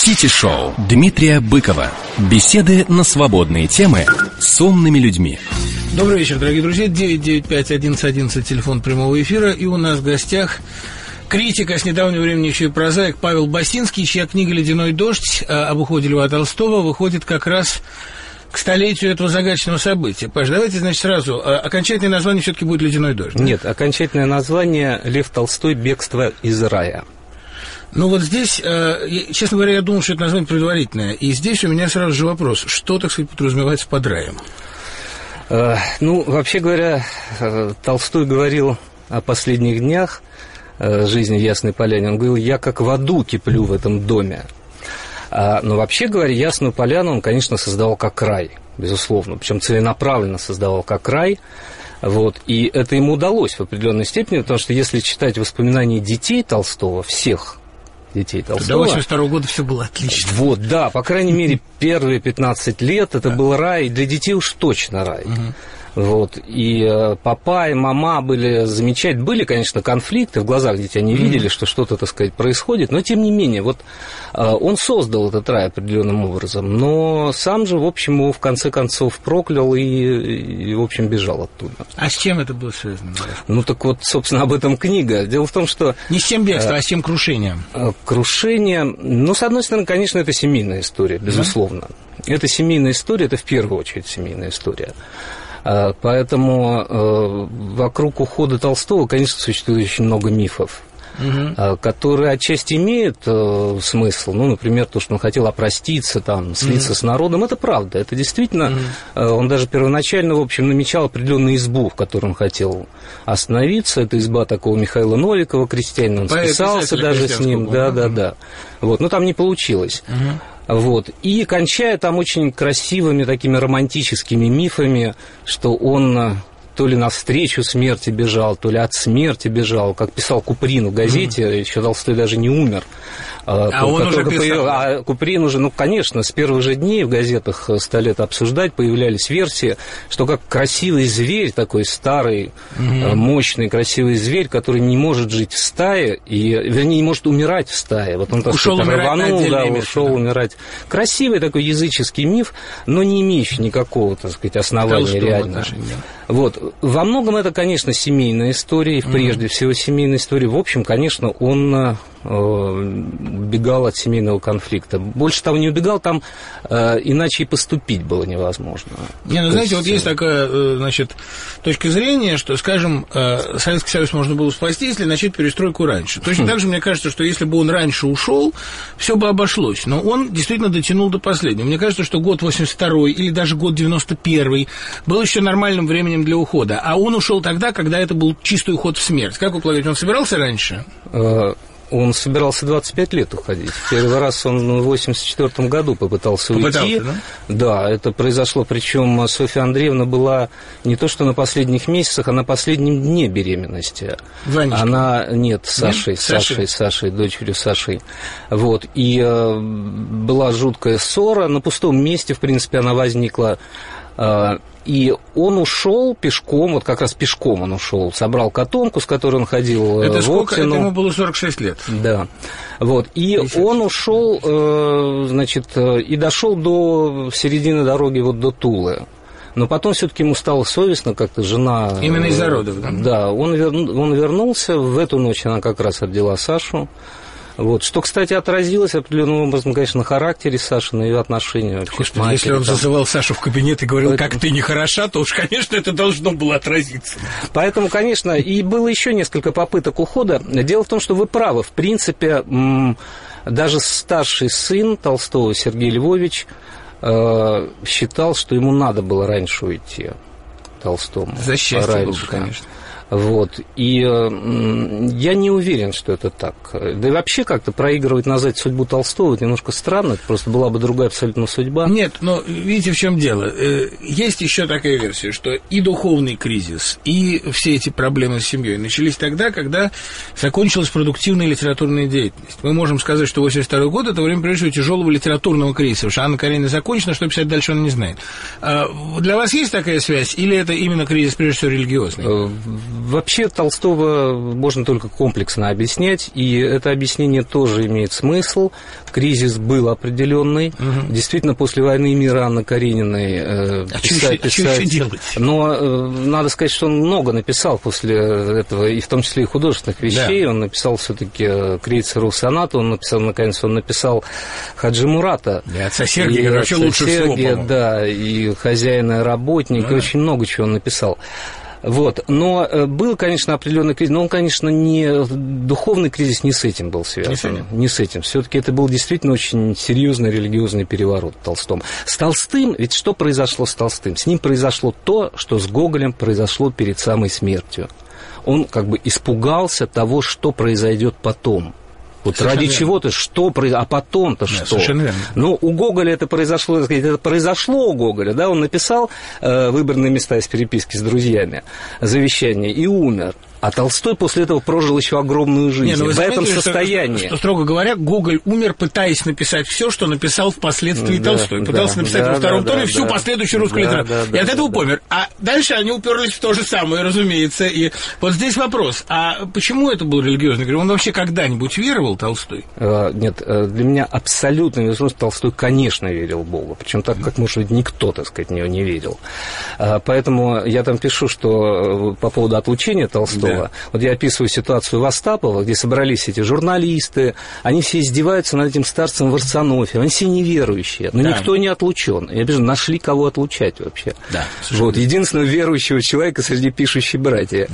Сити-шоу Дмитрия Быкова. Беседы на свободные темы с умными людьми. Добрый вечер, дорогие друзья. 995-1111, телефон прямого эфира. И у нас в гостях критик, а с недавнего времени еще и прозаик Павел Басинский, чья книга «Ледяной дождь» об уходе Льва Толстого выходит как раз к столетию этого загадочного события. Паш, давайте, значит, сразу. Окончательное название все-таки будет «Ледяной дождь». Да? Нет, окончательное название «Лев Толстой. Бегство из рая». Ну вот здесь, честно говоря, я думал, что это название предварительное. И здесь у меня сразу же вопрос. Что, так сказать, подразумевается под раем? Ну, вообще говоря, Толстой говорил о последних днях жизни в Ясной Поляне. Он говорил: я как в аду киплю в этом доме. Но вообще говоря, Ясную Поляну он, конечно, создавал как рай, безусловно. Причем целенаправленно создавал как рай. Вот. И это ему удалось в определенной степени, потому что если читать воспоминания детей Толстого, всех детей Толстого... До 82-го года все было отлично. Вот, да, по крайней мере, первые 15 лет это был рай, для детей уж точно рай. Вот, и папа, и мама были замечательные. Были, конечно, конфликты в глазах детей, они видели, что что-то, так сказать, происходит, но, тем не менее, вот он создал этот рай определенным образом, но сам же, в общем, его в конце концов проклял и в общем, бежал оттуда. А с чем это было связано? Ну, так вот, собственно, об этом книга. Дело в том, что... Не с чем бегство, а с чем крушением? Крушение... Ну, с одной стороны, конечно, это семейная история, безусловно. Это семейная история, это в первую очередь семейная история. Поэтому вокруг ухода Толстого, конечно, существует очень много мифов, которые отчасти имеют смысл. Ну, например, то, что он хотел опроститься, там, слиться с народом. Это правда. Это действительно... Он даже первоначально, в общем, намечал определенную избу, в которой он хотел остановиться. Это изба такого Михаила Новикова, крестьянина. Он списался даже с ним. Да. Вот. Но там не получилось. Вот. И кончая там очень красивыми такими романтическими мифами, что он то ли навстречу смерти бежал, то ли от смерти бежал, как писал Куприн в газете, еще Толстой даже не умер. Он уже писал. А Куприн уже, ну, конечно, с первых же дней в газетах стали это обсуждать, появлялись версии, что как красивый зверь, такой старый, мощный красивый зверь, который не может жить в стае, вернее, не может умирать в стае. Вот он, так ушел сказать, рванул, ушел умирать. Красивый такой языческий миф, но не имеющий никакого, так сказать, основания реально. Вот. Во многом это, конечно, семейная история, и прежде всего семейная история. В общем, конечно, он убегал от семейного конфликта. Больше того, не убегал, там иначе и поступить было невозможно. Знаете, вот есть такая, значит, точка зрения, что, скажем, Советский Союз можно было спасти, если начать перестройку раньше. Точно так же, мне кажется, что если бы он раньше ушел, все бы обошлось. Но он действительно дотянул до последнего. Мне кажется, что год 82-й или даже год 91-й был еще нормальным временем для ухода. А он ушел тогда, когда это был чистый уход в смерть. Как вы полагаете, он собирался раньше? Он собирался 25 лет уходить. Первый раз он в 1984 году попытался уйти. Да? Да, это произошло, причем Софья Андреевна была не то что на последних месяцах, а на последнем дне беременности. Ванечка. Она, нет, Сашей, дочерью Сашей. Вот, и была жуткая ссора, на пустом месте, в принципе, она возникла. И он ушел пешком, вот как раз пешком он ушел, собрал котомку, с которой он ходил это в сколько? Оптину. Это ему было 46 лет. Да. Вот. И он ушел, значит, и дошел до середины дороги, вот до Тулы. Но потом все-таки ему стало совестно, как-то жена... Именно из-за родов, да? Да, он вернулся, в эту ночь она как раз родила Сашу. Вот. Что, кстати, отразилось определенным образом, конечно, на характере Саши, на ее отношении вообще к матери. Если он зазывал Сашу в кабинет и говорил, как ты нехороша, то уж, конечно, это должно было отразиться. Поэтому, конечно, и было еще несколько попыток ухода. Дело в том, что вы правы, в принципе, даже старший сын Толстого, Сергей Львович, считал, что ему надо было раньше уйти, Толстому. За счастье было бы, конечно. Вот. И я не уверен, что это так. Да и вообще как-то проигрывать назад судьбу Толстого это немножко странно, это просто была бы другая абсолютно судьба. Нет, но видите, в чем дело. Есть еще такая версия, что и духовный кризис, и все эти проблемы с семьей начались тогда, когда закончилась продуктивная литературная деятельность. Мы можем сказать, что 82-й год – это время, прежде всего, тяжелого литературного кризиса, потому что Анна Каренина закончена, что писать дальше она не знает. Для вас есть такая связь, или это именно кризис, прежде всего, религиозный? Вообще Толстого можно только комплексно объяснять, и это объяснение тоже имеет смысл. Кризис был определенный. Действительно, после «Войны и мира» Анны Карениной писать. Что делать? Но надо сказать, что он много написал после этого, и в том числе и художественных вещей. Да. Он написал все-таки Крейцеру сонату, он написал Хаджи Мурата. И отца Сергия, вообще лучше всего, по-моему. Да, и «Хозяина и работника», и очень много чего он написал. Вот. Но был, конечно, определенный кризис, но он, конечно, духовный кризис не с этим был связан. Не с этим. Все-таки это был действительно очень серьезный религиозный переворот в Толстом. С Толстым, ведь что произошло с Толстым? С ним произошло то, что с Гоголем произошло перед самой смертью. Он как бы испугался того, что произойдет потом. Вот совершенно ради чего-то, а потом-то что? Совершенно верно. Ну, у Гоголя это произошло у Гоголя, да, он написал выбранные места из переписки с друзьями, завещание, и умер. А Толстой после этого прожил еще огромную жизнь. В этом состоянии. Что, строго говоря, Гоголь умер, пытаясь написать все, что написал впоследствии Толстой. Пытался написать во втором томе всю последующую русскую литературу. И от этого помер. А дальше они уперлись в то же самое, разумеется. И вот здесь вопрос. А почему это был религиозный кризис? Он вообще когда-нибудь веровал, Толстой? Нет, для меня абсолютно невозможно. Толстой, конечно, верил в Бога. Причем так, как, может быть, никто, так сказать, в него не верил. Поэтому я там пишу, что по поводу отлучения Толстого. Да. Вот я описываю ситуацию в Остапово, где собрались эти журналисты, они все издеваются над этим старцем Варсонофием, они все неверующие, но никто не отлучен. Я вижу, нашли кого отлучать вообще. Да, вот, единственного верующего человека среди пишущих братьев.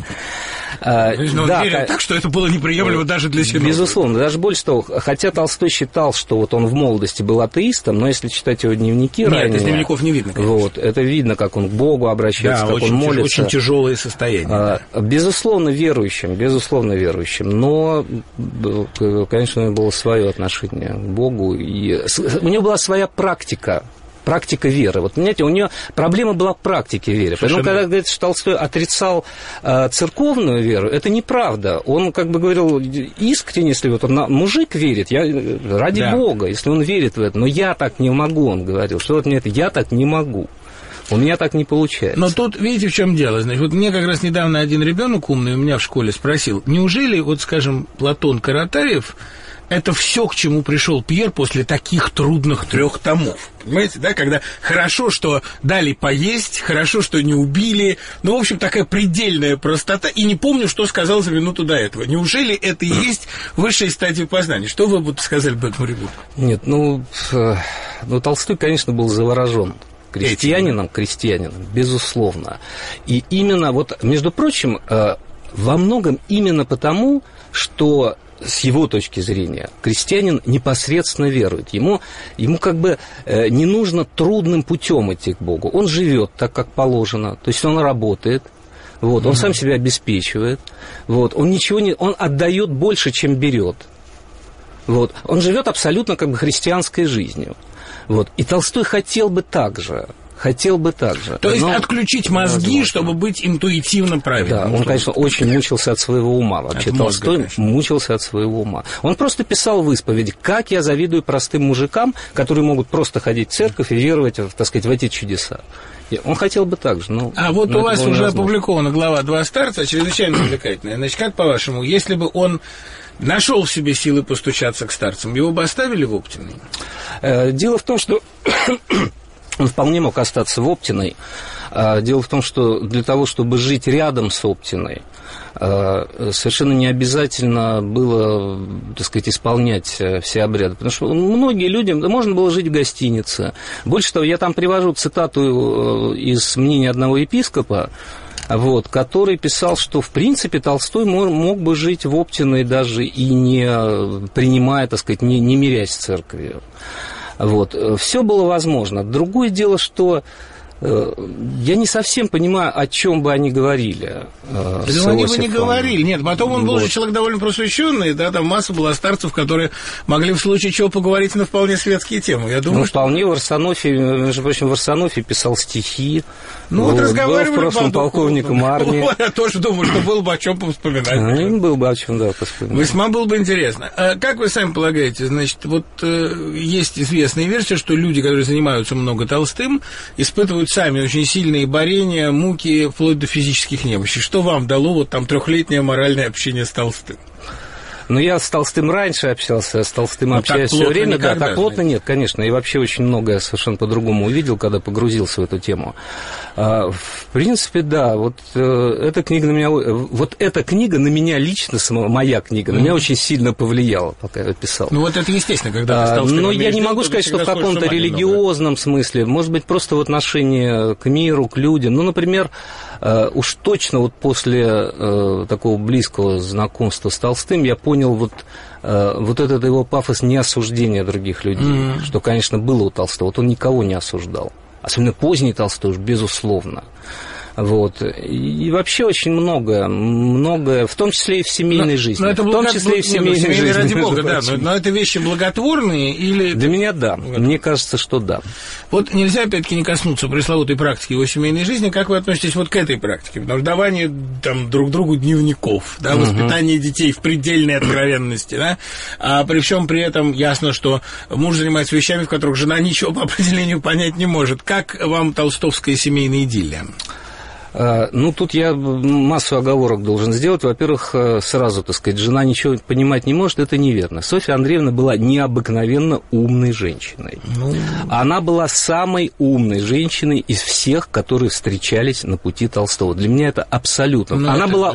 Он верил так, что это было неприемлемо даже для себя. Безусловно, даже больше того, хотя Толстой считал, что вот он в молодости был атеистом, но если читать его дневники ранее... Нет, из дневников не видно, конечно. Вот, это видно, как он к Богу обращается, как он молится. Очень тяжелое состояние. Безусловно, верующим, но, конечно, у него было свое отношение к Богу, и у него была своя практика веры. Вот, понимаете, у нее проблема была в практике веры. Поэтому, когда говорится, что Толстой отрицал церковную веру, это неправда. Он, как бы говорил, искренне, если вот он, мужик верит, ради Бога, если он верит в это, но я так не могу, он говорил, что вот мне это, я так не могу. У меня так не получается. Но тут, видите, в чем дело. Значит, вот мне как раз недавно один ребенок умный у меня в школе спросил, неужели, вот, скажем, Платон Каратаев это все, к чему пришел Пьер после таких трудных 3 томов. Понимаете, да, когда хорошо, что дали поесть, хорошо, что не убили, ну, в общем, такая предельная простота, и не помню, что сказал за минуту до этого. Неужели это и есть высшая стадия познания? Что вы бы сказали бы этому ребенку? Нет, Толстой, конечно, был заворожен крестьянином, безусловно. И именно, вот, между прочим, во многом именно потому, что с его точки зрения крестьянин непосредственно верует. Ему как бы не нужно трудным путем идти к Богу. Он живет так, как положено, то есть он работает, вот, он сам себя обеспечивает, вот, он отдает больше, чем берет. Вот, он живет абсолютно как бы христианской жизнью. Вот. И Толстой хотел бы так же. То есть отключить мозги, чтобы быть интуитивно правильным. Да, он, конечно, очень мучился от своего ума. Вообще Толстой мучился от своего ума. Он просто писал в исповеди, как я завидую простым мужикам, которые могут просто ходить в церковь и веровать, так сказать, в эти чудеса. Он хотел бы так же. У вас уже опубликована глава «Два старца», чрезвычайно увлекательная. Значит, как по-вашему, если бы он нашел в себе силы постучаться к старцам, его бы оставили в Оптиной? Дело в том, что он вполне мог остаться в Оптиной. Дело в том, что для того, чтобы жить рядом с Оптиной, совершенно не обязательно было, так сказать, исполнять все обряды. Потому что многие люди, можно было жить в гостинице. Больше того, я там привожу цитату из мнения одного епископа, вот, который писал, что, в принципе, Толстой мог бы жить в Оптиной даже и не принимая, так сказать, не мирясь с церковью. Вот. Все было возможно. Другое дело, что я не совсем понимаю, о чем бы они говорили. Они бы не говорили. Нет, потом он был же человек довольно просвещенный, да, там масса была старцев, которые могли в случае чего поговорить на вполне светские темы. Я думаю, вполне Варсонофий, между прочим, Варсонофий писал стихи. Разговаривали в прошлом полковником армии. Я тоже думаю, что было бы о чем повспоминать. Было бы о чем, повспоминать. Весьма было бы интересно. Как вы сами полагаете, значит, вот есть известная версия, что люди, которые занимаются много Толстым, испытывают сами очень сильные борения, муки, вплоть до физических немощей. Что вам дало вот там 3-летнее моральное общение с Толстым? Ну, я с Толстым раньше общался, с Толстым общаюсь все время. Да, так плотно нет, конечно. И вообще очень многое совершенно по-другому увидел, когда погрузился в эту тему. В принципе, да, вот эта книга на меня лично, моя книга, на меня очень сильно повлияла, пока я писал. Ну, вот это естественно, когда ты с Толстым. Но я не могу сказать, что в каком-то религиозном смысле, может быть, просто в отношении к миру, к людям. Ну, например, уж точно вот после такого близкого знакомства с Толстым я понял вот этот его пафос неосуждения других людей, что, конечно, было у Толстого. Вот он никого не осуждал. Особенно поздний Толстой уж, безусловно. Вот. И вообще очень многое, в том числе и в семейной жизни. В том числе и в семейной жизни. Ради бога, да. Но это вещи благотворные или... Для меня да. Мне кажется, что да. Вот нельзя, опять-таки, не коснуться пресловутой практики его семейной жизни. Как вы относитесь вот к этой практике? Потому что давание там, друг другу дневников, да, воспитание детей в предельной откровенности, да, а при всем при этом ясно, что муж занимается вещами, в которых жена ничего по определению понять не может. Как вам толстовская семейная идиллия? Ну, тут я массу оговорок должен сделать. Во-первых, сразу, так сказать, жена ничего понимать не может, это неверно. Софья Андреевна была необыкновенно умной женщиной. Она была самой умной женщиной из всех, которые встречались на пути Толстого. Для меня это абсолютно. Она была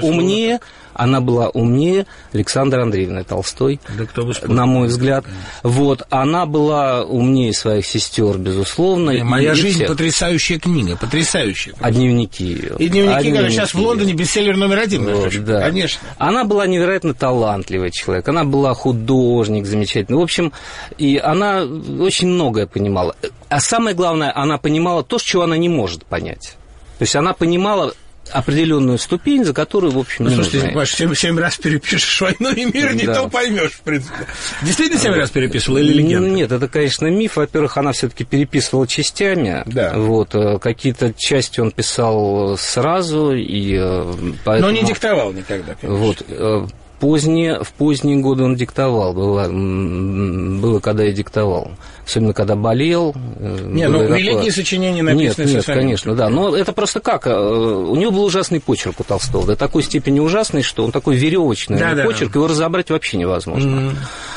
умнее Александры Андреевны Толстой, да, на мой взгляд. Вот. Она была умнее своих сестер, безусловно. «Моя жизнь» — потрясающая книга, потрясающая. А дневники ее. И дневники, как сейчас в Лондоне, бестселлер номер 1. Вот, да. Конечно. Она была невероятно талантливый человек, она была художник замечательный. В общем, и она очень многое понимала. А самое главное, она понимала то, чего она не может понять. То есть она понимала определенную ступень, за которую, в общем, не слушайте, нужно. Паш, 7 раз перепишешь «Войну и мир», не то поймешь, в принципе. Действительно 7 раз переписывала или легенда? Нет, это, конечно, миф. Во-первых, она все-таки переписывала частями. Да. Вот, какие-то части он писал сразу, и поэтому... Но не диктовал никогда, конечно. Вот. В поздние годы он диктовал. Было, когда я диктовал. Особенно, когда болел. Великие сочинения написаны Нет, конечно, да. Но это просто как? У него был ужасный почерк у Толстого. До такой степени ужасный, что он такой веревочный почерк, его разобрать вообще невозможно.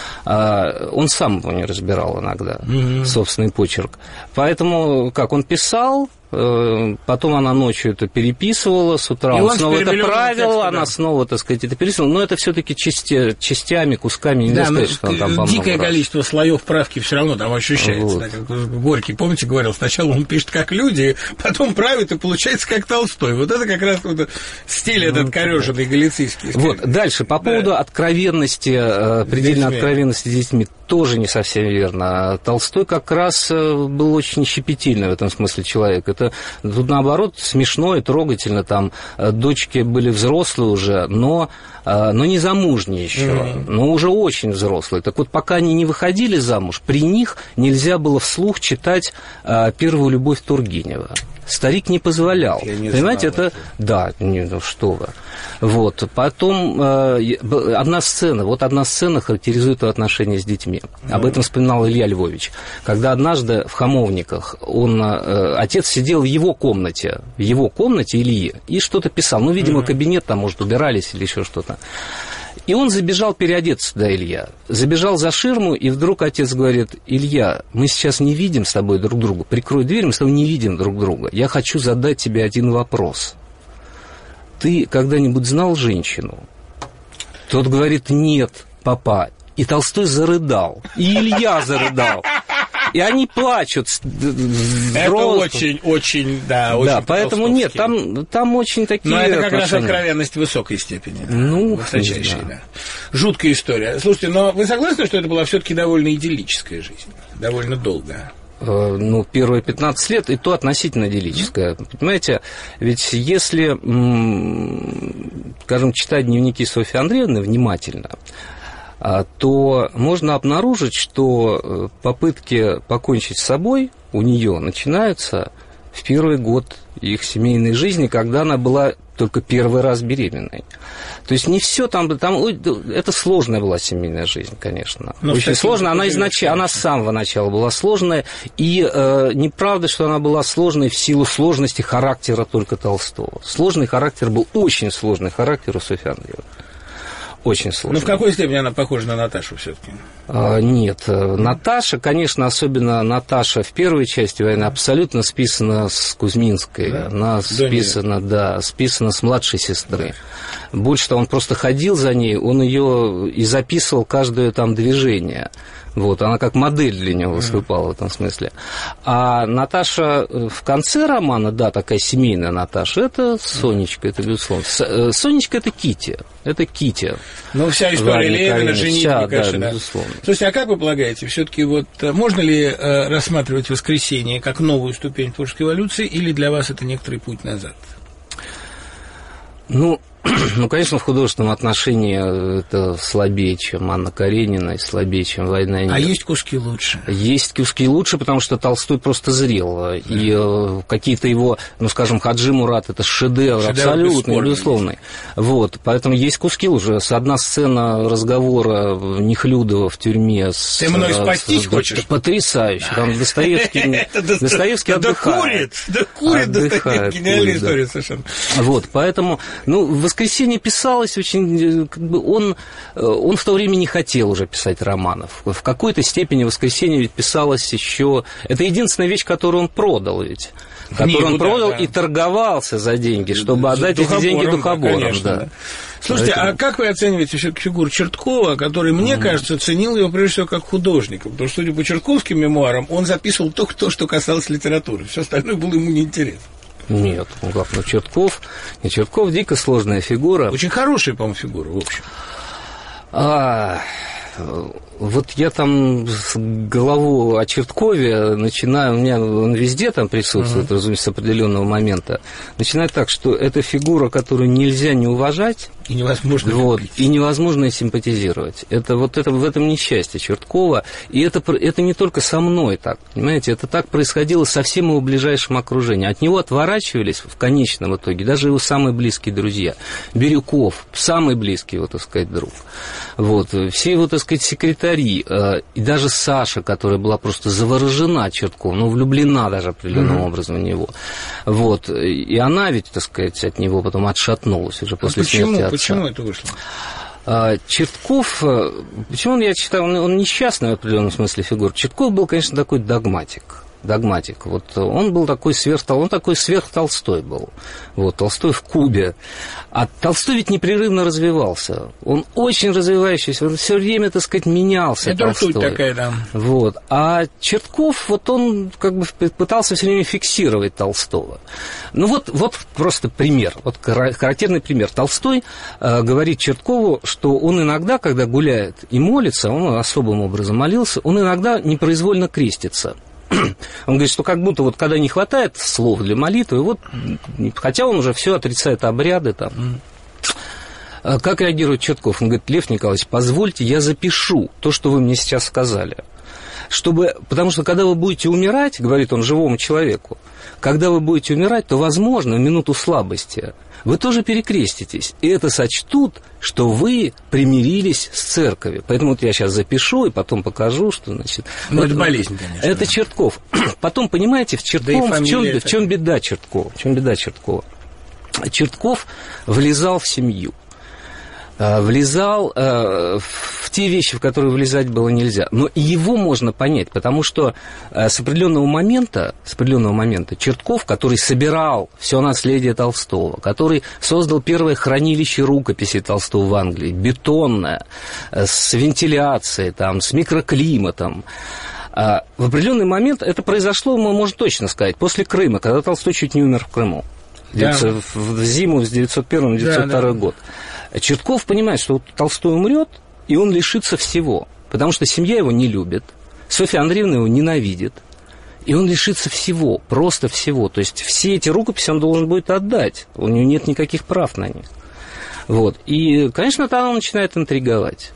Он сам его не разбирал иногда, собственный почерк. Поэтому, как он писал, потом она ночью это переписывала, с утра он снова это правил, она снова, так сказать, это переписывала, но это все-таки частями, кусками, нельзя сказать, что он там по много дикое количество слоев правки все равно там ощущается. Вот. Горький, помните, говорил, сначала он пишет как люди, потом правит, и получается как Толстой. Вот это как раз стиль этот корёженный галицийский. Вот, дальше, по поводу откровенности, предельной откровенности с детьми, тоже не совсем верно. Толстой как раз был очень щепетильный в этом смысле человек. Это тут, наоборот, смешно и трогательно. Там дочки были взрослые уже, но не замужние еще, но уже очень взрослые. Так вот, пока они не выходили замуж, при них нельзя было вслух читать «Первую любовь» Тургенева. Старик не позволял. Понимаете, это... Да, что вы. Вот. Потом одна сцена характеризует его отношения с детьми. Об этом вспоминал Илья Львович. Когда однажды в Хамовниках отец сидел в его комнате Ильи, и что-то писал. Ну, видимо, кабинет там, может, убирались или еще что-то. И он забежал переодеться туда, Илья. Забежал за ширму, и вдруг отец говорит: «Илья, мы сейчас не видим с тобой друг друга. Прикрой дверь, мы с тобой не видим друг друга. Я хочу задать тебе один вопрос. Ты когда-нибудь знал женщину?» Тот говорит: «Нет, папа». И Толстой зарыдал. И Илья зарыдал. И они плачут. Это очень. Да, поэтому нет, там очень такие. Но это как раз откровенность высокой степени. Высочайшей, да. Жуткая история. Слушайте, но вы согласны, что это была все-таки довольно идиллическая жизнь? Довольно долгая? Первые 15 лет, и то относительно идиллическое. Понимаете, ведь если, скажем, читать дневники Софьи Андреевны внимательно, то можно обнаружить, что попытки покончить с собой у нее начинаются в первый год их семейной жизни, когда она была только первый раз беременной. То есть не все там это сложная была семейная жизнь, конечно. Но очень сложная. Она с самого начала была сложная, и неправда, что она была сложной в силу сложности характера только Толстого. Сложный характер был, очень сложный характер у Софьи Андреевны. Очень сложно. Но в какой степени она похожа на Наташу все-таки? Нет. Наташа, конечно, особенно Наташа в первой части войны, абсолютно списана с Кузьминской. Да? Она списана с младшей сестры. Больше того, он просто ходил за ней, он ее и записывал каждое там движение. Вот, она как модель для него выступала в этом смысле. А Наташа в конце романа, да, такая семейная Наташа, это Сонечка, это безусловно. Сонечка – это Китти. Это Китти. Ну, вся история Левина, женитьбы, конечно, да. Безусловно. Слушайте, а как вы полагаете, все-таки вот можно ли рассматривать «Воскресенье» как новую ступень творческой эволюции, или для вас это некоторый путь назад? Ну, конечно, в художественном отношении это слабее, чем Анна Каренина, и слабее, чем «Война и мир». А есть куски лучше? Есть куски лучше, потому что Толстой просто зрел. И какие-то его, ну, скажем, Хаджи Мурат – это шедевр абсолютно, безусловный. Вот, поэтому есть куски лучше. Одна сцена разговора Нехлюдова в тюрьме с... Ты мной спастись хочешь? Потрясающе. Там Достоевский отдыхает. Да курит Достоевский. Гениальная история совершенно. Вот, поэтому, «Воскресенье» писалось очень... Он в то время не хотел уже писать романов. В какой-то степени «Воскресенье» ведь писалось еще... Это единственная вещь, которую он продал ведь. Которую он продал и торговался за деньги, чтобы отдать эти деньги духоборам. Да. Слушайте, а как вы оцениваете все-таки фигуру Черткова, который, мне кажется, ценил его прежде всего как художника? Потому что, судя по чертковским мемуарам, он записывал только то, что касалось литературы. Все остальное было ему неинтересно. Нет, Чертков дико сложная фигура. Очень хорошая, по-моему, фигура, в общем. Вот я там с голову о Черткове начинаю, у меня он везде там присутствует, разумеется, с определенного момента. Начинаю так, что это фигура, которую нельзя не уважать. И невозможно. Вот, и невозможно симпатизировать. Это в этом несчастье Черткова. И это не только со мной так, понимаете, это так происходило со всем его ближайшим окружением. От него отворачивались в конечном итоге даже его самые близкие друзья. Бирюков, самый близкий его, так сказать, друг. Вот, все его, так сказать, секретари, и даже Саша, которая была просто заворожена Чертковым, влюблена даже определенным образом в него. Вот, и она ведь, так сказать, от него потом отшатнулась уже после смерти отца. Почему это вышло? Чертков, почему я считаю, он несчастный в определенном смысле фигура. Чертков был, конечно, такой догматик. Вот он был такой сверх-Толстой был. Вот, Толстой в кубе. А Толстой ведь непрерывно развивался. Он очень развивающийся, он все время, так сказать, менялся. Это Толстой. Ртуть такая, да. Вот. А Чертков, вот он как бы пытался все время фиксировать Толстого. Вот просто пример, вот характерный пример. Толстой говорит Черткову, что он иногда, когда гуляет и молится, он особым образом молился, он иногда непроизвольно крестится. Он говорит, что как будто вот когда не хватает слов для молитвы, хотя он уже все отрицает обряды там. Как реагирует Чертков? Он говорит, Лев Николаевич, позвольте, я запишу то, что вы мне сейчас сказали. Потому что когда вы будете умирать, говорит он живому человеку, когда вы будете умирать, то, возможно, в минуту слабости вы тоже перекреститесь, и это сочтут, что вы примирились с церковью. Поэтому я сейчас запишу и потом покажу, что, значит... это болезнь, конечно. Это Чертков. Потом, понимаете, в чем беда Черткова? Чертков влезал в семью. Влезал в те вещи, в которые влезать было нельзя. Но его можно понять, потому что с определенного момента Чертков, который собирал все наследие Толстого, который создал первое хранилище рукописей Толстого в Англии, бетонное, с вентиляцией, там, с микроклиматом, в определенный момент это произошло, мы можем точно сказать, после Крыма, когда Толстой чуть не умер в Крыму. Да. В зиму с 901 на 902 год. Чертков понимает, что Толстой умрет, и он лишится всего, потому что семья его не любит, Софья Андреевна его ненавидит, и он лишится всего, просто всего. То есть все эти рукописи он должен будет отдать, у него нет никаких прав на них. Вот. И, конечно, там он начинает интриговать.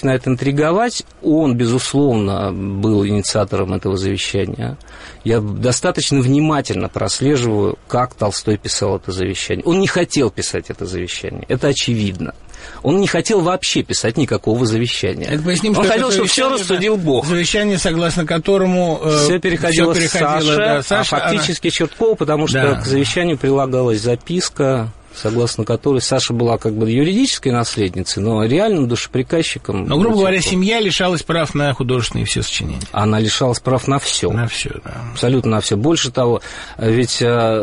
Он, безусловно, был инициатором этого завещания. Я достаточно внимательно прослеживаю, как Толстой писал это завещание. Он не хотел писать это завещание, это очевидно. Он не хотел вообще писать никакого завещания. Это поясним, он хотел, чтобы все рассудил Бог. Завещание, согласно которому все переходило Саше, а фактически Черткову, потому что к завещанию прилагалась записка, согласно которой Саша была как бы юридической наследницей, но реальным душеприказчиком. Но, грубо говоря, семья лишалась прав на художественные все сочинения. Она лишалась прав на все. На все, да. Абсолютно на все. Больше того, ведь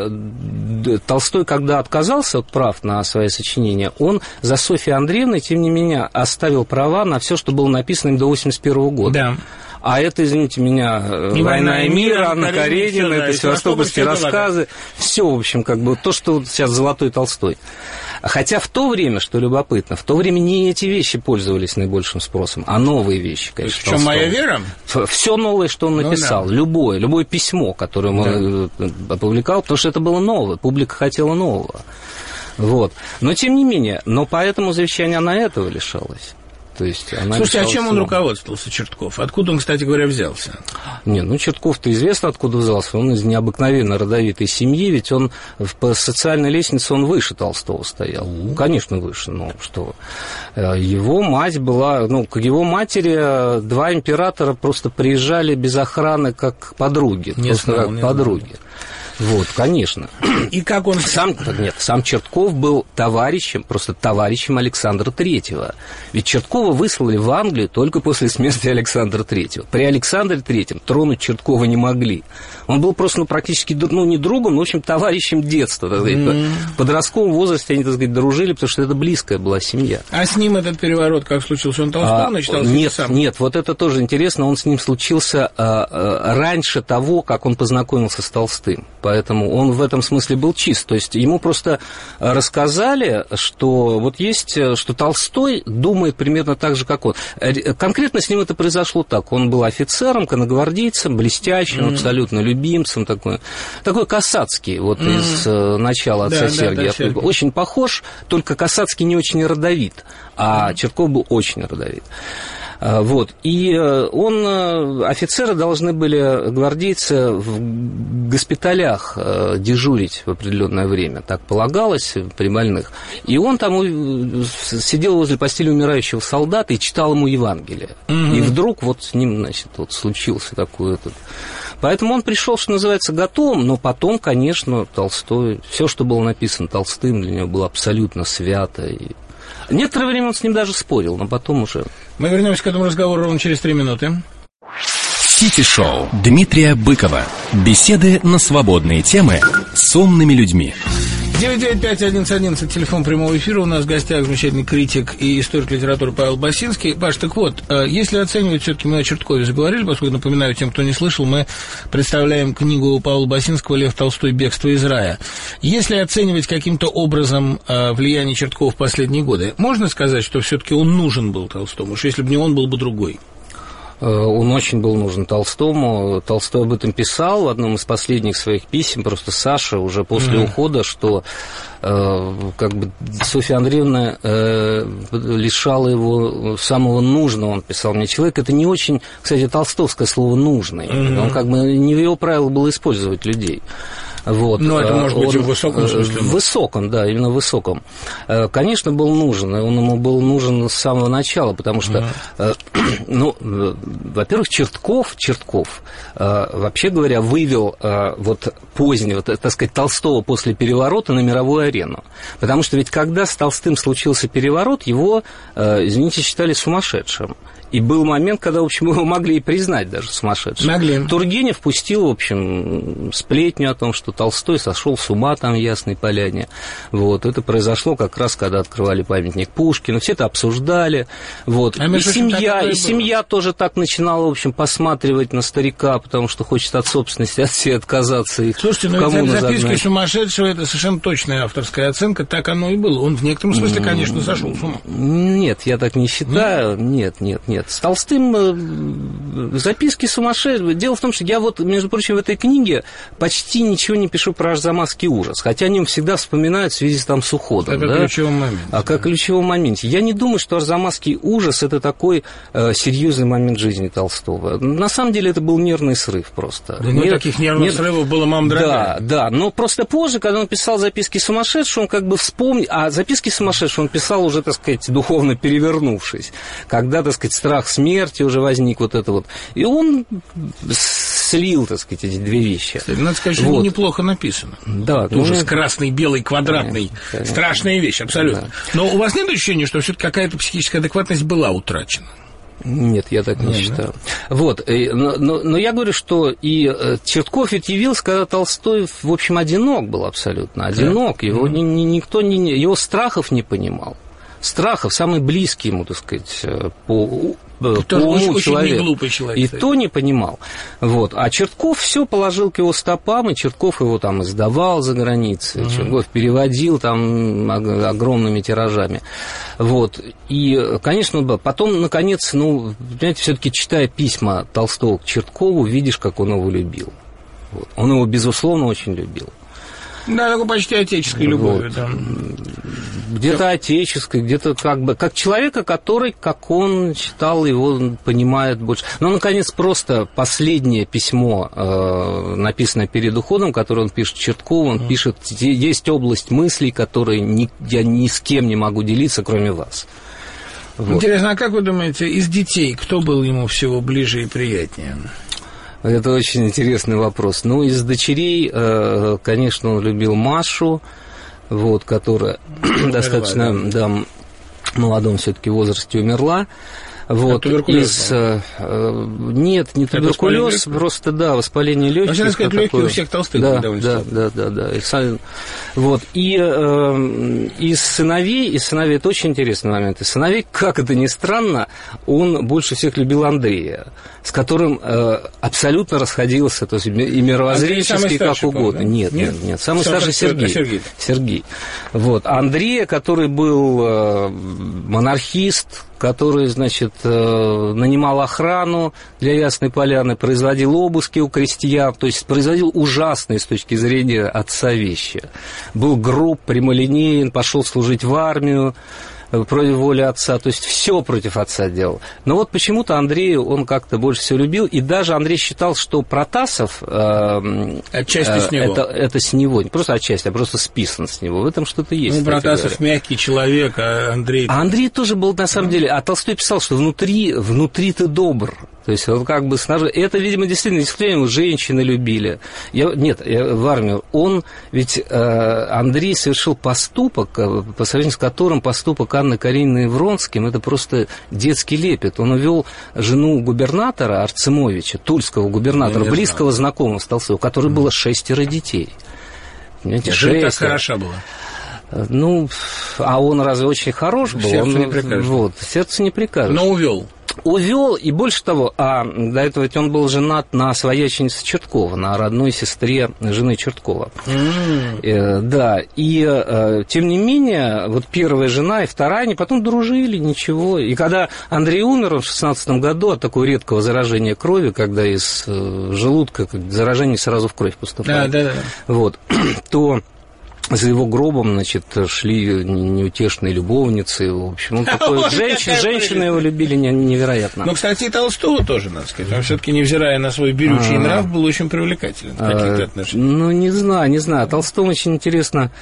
Толстой, когда отказался от прав на свои сочинения, он за Софьей Андреевной, тем не менее, оставил права на все, что было написано им до 1981 года. Да. А это, извините меня, «Война и мир», Анна Каренина, это севастопольские рассказы. Все, в общем, как бы то, что сейчас золотой Толстой. Хотя в то время, что любопытно, в то время не эти вещи пользовались наибольшим спросом, а новые вещи, конечно. В чем моя вера? Все новое, что он написал, любое письмо, которое он опубликовал, потому что это было новое, публика хотела нового. Вот. Но, тем не менее, поэтому завещание она этого лишалась. То есть она Слушайте, а чем он руководствовался, Чертков? Откуда он, кстати говоря, взялся? Чертков-то известно, откуда взялся. Он из необыкновенно родовитой семьи, ведь он по социальной лестнице он выше Толстого стоял. Конечно, выше, что. Его мать была, к его матери два императора просто приезжали без охраны как подруги. Подруги. Вот, конечно. И как он... Сам Чертков был товарищем Александра Третьего. Ведь Черткова выслали в Англию только после смерти Александра Третьего. При Александре Третьем тронуть Черткова не могли. Он был просто, практически, не другом, но, в общем, товарищем детства. В подростковом возрасте они, дружили, потому что это близкая была семья. А с ним этот переворот как случился? Он Толстого начитал? Нет, вот это тоже интересно. Он с ним случился раньше того, как он познакомился с Толстым. Поэтому он в этом смысле был чист. То есть ему просто рассказали, что что Толстой думает примерно так же, как он. Конкретно с ним это произошло так. Он был офицером, конногвардейцем, блестящим, абсолютно любимцем, такой Касацкий, из начала отца Сергия. Очень похож, только Касацкий не очень родовит, а Чертков был очень родовит. И офицеры должны были, гвардейцы, в госпиталях дежурить в определенное время, так полагалось при больных. И он там сидел возле постели умирающего солдата и читал ему Евангелие. И вдруг с ним, случился такой этот... Поэтому он пришел, что называется, готовым, но потом, конечно, Толстой, все, что было написано Толстым, для него было абсолютно свято. Некоторое время он с ним даже спорил, но потом уже... Мы вернемся к этому разговору ровно через 3 минуты. Сити-шоу Дмитрия Быкова. Беседы на свободные темы с умными людьми. 995-1111, телефон прямого эфира. У нас в гостях замечательный критик и историк литературы Павел Басинский. Паш, так вот, если оценивать, все-таки мы о Черткове заговорили, поскольку, напоминаю тем, кто не слышал, мы представляем книгу Павла Басинского «Лев Толстой. Бегство из рая». Если оценивать каким-то образом влияние Черткова в последние годы, можно сказать, что все-таки он нужен был Толстому, что если бы не он, был бы другой? Он очень был нужен Толстому. Толстой об этом писал в одном из последних своих писем, просто Саша уже после ухода, что Софья Андреевна лишала его самого нужного, он писал мне, человек. Это не очень, кстати, толстовское слово «нужный». Он не в его правилах было использовать людей. Но это может быть и в высоком смысле. В высоком, да, именно в высоком. Конечно, был нужен, и он ему был нужен с самого начала, потому что, во-первых, Чертков, вообще говоря, вывел позднего, так сказать, Толстого после переворота на мировую арену. Потому что ведь когда с Толстым случился переворот, его, извините, считали сумасшедшим. И был момент, когда, в общем, его могли и признать даже сумасшедшим. Могли. Тургенев пустил, в общем, сплетню о том, что Толстой сошел с ума там в Ясной Поляне. Это произошло как раз, когда открывали памятник Пушкину. Все это обсуждали. И семья тоже так начинала, в общем, посматривать на старика, потому что хочет от собственности от всей отказаться. Слушайте, ведь записки сумасшедшего — это совершенно точная авторская оценка. Так оно и было. Он в некотором смысле, конечно, сошел с ума. Нет, я так не считаю. Нет. Нет, с Толстым записки сумасшедшие. Дело в том, что я вот, между прочим, в этой книге почти ничего не пишу про арзамасский ужас, хотя о нем всегда вспоминают в связи там, с уходом. Как о ключевом моменте. А как о ключевом моменте. Я не думаю, что арзамасский ужас – это такой серьезный момент жизни Толстого. На самом деле это был нервный срыв просто. Да нет, таких нервных срывов было, мама дорогая. Да, но просто позже, когда он писал записки сумасшедшего, он как бы вспомнил, а записки сумасшедшего он писал уже, так сказать, духовно перевернувшись, когда, так сказать, страх смерти уже возник вот это вот, и он слил, так сказать, эти две вещи. Кстати, надо сказать, что вот. Неплохо написано. Да. Ужас красный, белый, квадратный, страшная вещь, абсолютно. Да. Но у вас нет ощущения, что все-таки какая-то психическая адекватность была утрачена? Нет, я так не считаю. Вот, но я говорю, что и Чертков ведь явился, когда Толстой, в общем, одинок был абсолютно, одинок, его никто его страхов не понимал. Страхов, самый близкий ему, так сказать, по уму человек. И то не понимал. Вот. А Чертков все положил к его стопам, и Чертков его там издавал за границей, Чертков переводил там огромными тиражами. Вот. И, конечно, потом, наконец, понимаете, все-таки читая письма Толстого к Черткову, видишь, как он его любил. Вот. Он его, безусловно, очень любил. Да, такой почти отеческой любовью. Вот. Да. Где-то отеческой, где-то как человека, который, как он считал, его понимает больше. Но, наконец, просто последнее письмо, написанное перед уходом, которое он пишет Черткову, он пишет: есть область мыслей, которой я ни с кем не могу делиться, кроме вас. Вот. Интересно, а как вы думаете, из детей кто был ему всего ближе и приятнее? Это очень интересный вопрос. Из дочерей, конечно, он любил Машу, вот, которая достаточно молодом все-таки возрасте умерла. Вот, туберкулез? Нет, не туберкулез, просто, воспаление легких. Вообще, сказать, легкие у всех Толстых. Да. Вот, и из сыновей, это очень интересный момент, из сыновей, как это ни странно, он больше всех любил Андрея, с которым абсолютно расходился, то есть и мировоззренчески, как угодно. Да? Нет. Самый старший Сергей. Вот. А Андрея, который был монархист, который, значит, нанимал охрану для Ясной Поляны, производил обыски у крестьян, то есть производил ужасные с точки зрения отца вещи. Был груб, прямолинеен, пошел служить в армию против воли отца, то есть все против отца делал. Но вот почему-то Андрею он как-то больше всего любил, и даже Андрей считал, что Протасов отчасти с него. Это с него, не просто отчасти, а просто списан с него. В этом что-то есть. Протасов мягкий человек, а Андрей... А Андрей тоже был, на самом деле... А Толстой писал, что внутри ты добр. То есть он как бы снаружи... Это, видимо, действительно исключение, женщины любили. В армию. Андрей совершил поступок, по сравнению с которым поступок Анны Карениной Вронским, это просто детский лепет. Он увел жену губернатора Арцемовича, тульского губернатора, близкого знакомого с Толстым, у которой было 6 детей. Понимаете, жена так хороша была. А он разве очень хорош был? Сердцу не прикажет. Вот, сердцу не прикажет. Но увел, и больше того, до этого ведь он был женат на свояченице Черткова, на родной сестре жены Черткова. Да, и тем не менее, вот первая жена и вторая, они потом дружили, ничего. И когда Андрей умер в 16 году от такого редкого заражения крови, когда из желудка заражение сразу в кровь поступает, да. Вот, то... За его гробом, значит, шли неутешные любовницы. В общем, женщины его любили невероятно. Но, кстати, и Толстого тоже, надо сказать. Он все-таки, невзирая на свой берючий нрав, был очень привлекателен в каких-то отношениях. Не знаю. Толстому очень интересно...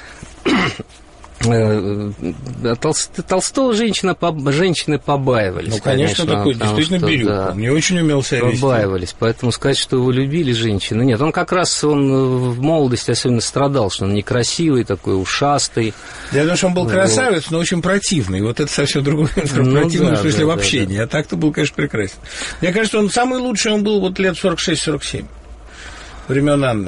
Толстого женщины побаивались. Конечно, такой действительно берюк. Да, он не очень умел себя вести. Побаивались, поэтому сказать, что его любили женщины. Нет, он как раз в молодости особенно страдал, что он некрасивый, такой ушастый. Я думаю, что он был красавец, но очень противный. Вот это совсем другое. Противный, в смысле, в общении. А так-то был, конечно, прекрасен. Мне кажется, он самый лучший, он был лет 46-47, времен Анны.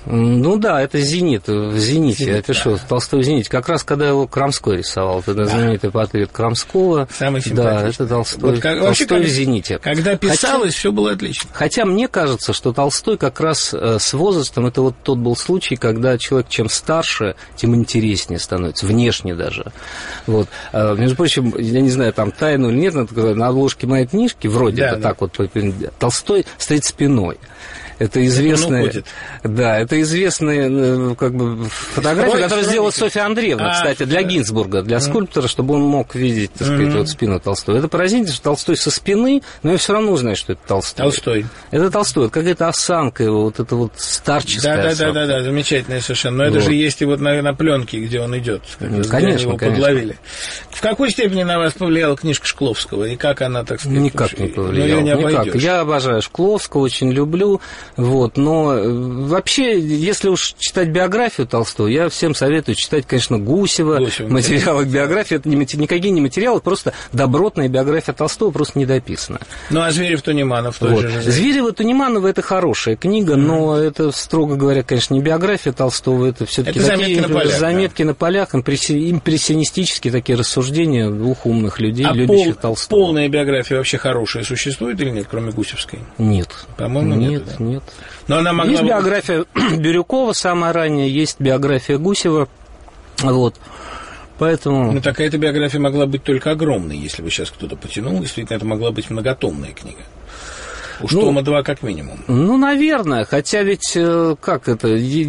Ну да, это «Зенит», в «Зените», я пишу, Толстой в «Зените». Как раз когда его Крамской рисовал, это знаменитый портрет Крамского. Самый симпатичный. Да, это Толстой, вот Толстой в «Зените». Когда писалось, все было отлично. Хотя мне кажется, что Толстой как раз с возрастом, это вот тот был случай, когда человек чем старше, тем интереснее становится, внешне даже. Вот. Между прочим, я не знаю, там тайну или нет, на обложке моей книжки, вроде бы так вот, Толстой стоит спиной. Это известная, да, это известная как бы фотография, которую сделала Софья Андреевна, кстати, для Гинзбурга, для скульптора, чтобы он мог видеть, так сказать, вот спину Толстого. Это поразительно, что Толстой со спины, но я все равно узнаю, что это Толстой. Это Толстой, это какая-то осанка его, вот это вот старческая осанка. Да, замечательная совершенно. Но это же есть и вот на пленке, где он идет, конечно, его подловили. В какой степени на вас повлияла книжка Шкловского и как она, так сказать, никак не повлияла. Никак. Я обожаю Шкловского, очень люблю. Вот, но вообще, если уж читать биографию Толстого, я всем советую читать, конечно, Гусева, материалы биографии. Это никакие не материалы, просто добротная биография Толстого, просто недописанная. Ну, а Зверев-Туниманов тоже же. Зверева-Туниманова — это хорошая книга, но это, строго говоря, конечно, не биография Толстого, это все-таки такие заметки на полях, импрессионистические такие рассуждения двух умных людей, любящих Толстого. Полная биография вообще хорошая существует или нет, кроме Гусевской? Нет. По-моему, нет. Нет. Но она могла... Есть биография Бирюкова, самая ранняя, есть биография Гусева, вот, поэтому... Ну, такая эта биография могла быть только огромной, если бы сейчас кто-то потянул, действительно, это могла быть многотомная книга. Уж тома 2 как минимум. Ну, наверное, хотя ведь, как это,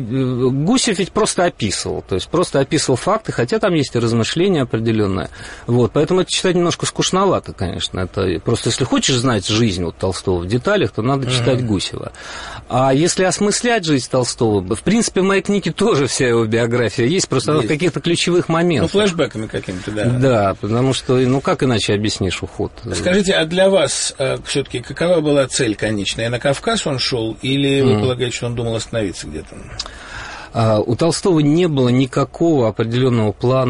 Гусев ведь просто описывал, то есть просто описывал факты, хотя там есть и размышления определенные, вот, поэтому это читать немножко скучновато, конечно, это просто, если хочешь знать жизнь вот Толстого в деталях, то надо читать Гусева, а если осмыслять жизнь Толстого, в принципе, в моей книге тоже вся его биография есть, просто в каких-то ключевых моментах. Ну, флешбэками какими-то, да. Да, потому что, ну, как иначе объяснишь уход? Скажите, а для вас все-таки какова была цель конечная? На Кавказ он шел, или вы полагаете, что он думал остановиться где-то? У Толстого не было никакого определенного